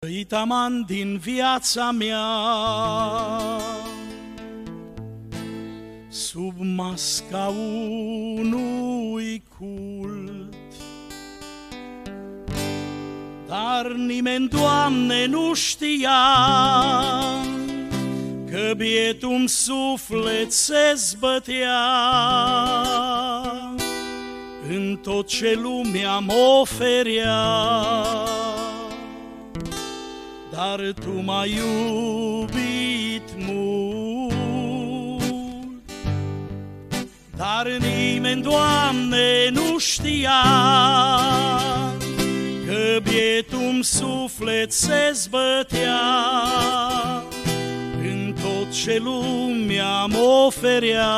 Trăit am ani din viața mea sub masca unui cult, dar nimeni, Doamne, nu știa că bietul-mi suflet se zbătea în tot ce lumea-mi oferea. Dar Tu m-ai iubit mult, dar nimeni, Doamne, nu știa că bietul-mi suflet se zbătea în tot ce lumea-mi oferea.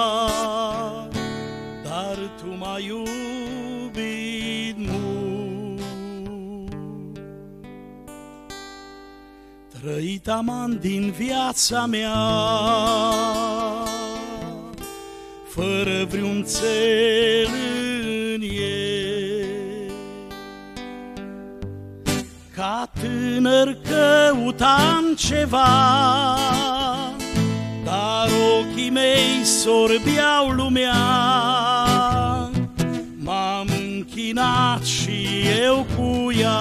Dar Tu m-ai iubit mult. Trăit am ani din viața mea fără vreun țel în ei. Ca tânăr căutam ceva, dar ochii mei sorbeau lumea. M-am închinat și eu cu ea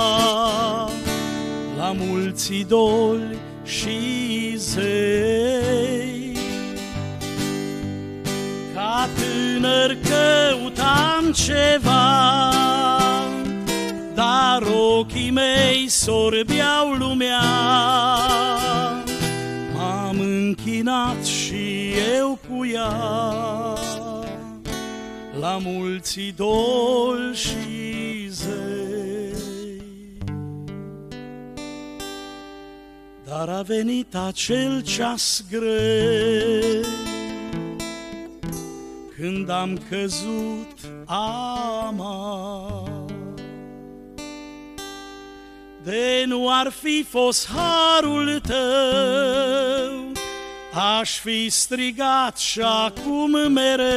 la mulți idoli și zei. Ca tânăr căutam ceva, dar ochii mei sorbeau lumea. M-am închinat și eu cu ea la mulți idoli și zei. Dar a venit acel ceas greu când am căzut amar. De nu ar fi fost harul Tău, aș fi strigat și acum mereu: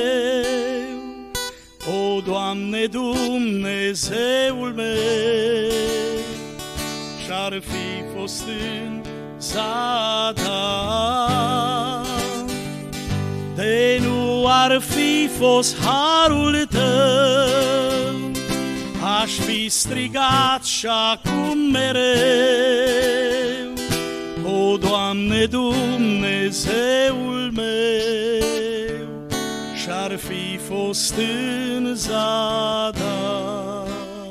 O, Doamne, Dumnezeul meu! Și-ar fi fost în zadar, de nu ar fi fost harul Tău, aș fi strigat și acum mereu: O, Doamne, Dumnezeul meu! Și-ar fi fost în zadar.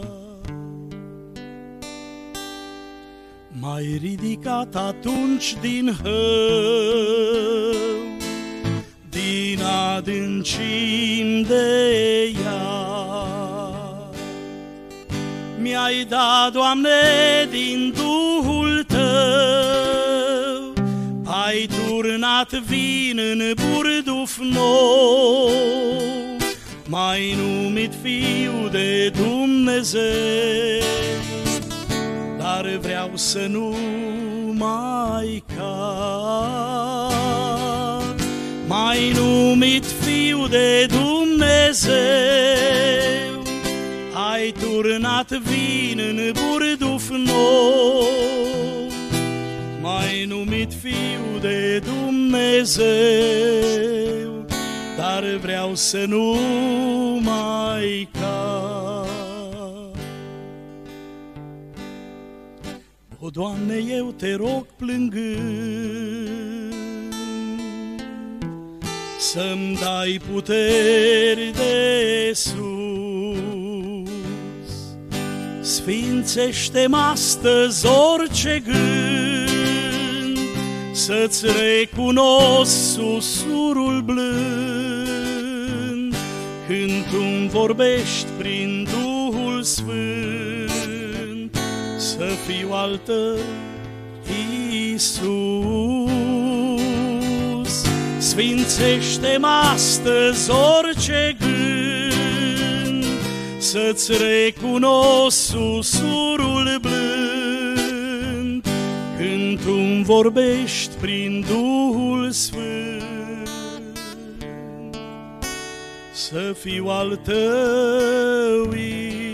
M-ai ridicat atunci din hău, din adâncim de iad. Mi-ai dat, Doamne, din Duhul Tău, ai turnat vin în burduf nou. M-ai numit Fiu de Dumnezeu, dar vreau să nu mai cad. M-ai numit Fiu de Dumnezeu, ai turnat vin în burduf nou. M-ai numit Fiu de Dumnezeu, dar vreau să nu mai cad. O, Doamne, eu Te rog plângând să-mi dai puteri de sus. Sfințește-mi astăzi orice gând, să-ți recunosc susurul blând când Tu-mi vorbești prin Duhul Sfânt. Să fiu al Tău, Iisus. Sfințește-mi astăzi orice gând, să-ți recunosc susurul blând când Tu-mi vorbești prin Duhul Sfânt. Să fiu al Tău, Iisus.